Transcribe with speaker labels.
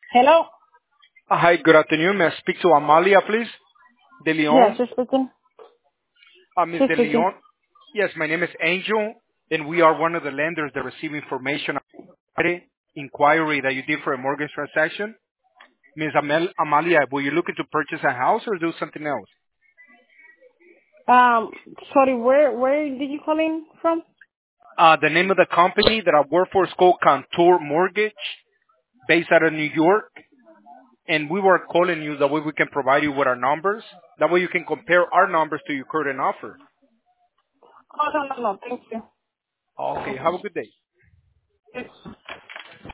Speaker 1: Hello?
Speaker 2: Hi, good afternoon. May I speak to Amalia, please? De
Speaker 1: Yes,
Speaker 2: Leon.
Speaker 1: she's speaking.
Speaker 2: Ms.
Speaker 1: She's
Speaker 2: De
Speaker 1: speaking.
Speaker 2: Leon. Yes, my name is Angel, and we are one of the lenders that receive information about the inquiry that you did for a mortgage transaction. Ms. Amalia, were you looking to purchase a house or do something else?
Speaker 1: Um, sorry, where did you call in from?
Speaker 2: The name of the company that I work for is called Contour Mortgage, based out of New York, and we were calling you that way we can provide you with our numbers. That way you can compare our numbers to your current offer.
Speaker 1: Oh, no, thank you.
Speaker 2: Okay, have a good day.
Speaker 1: It's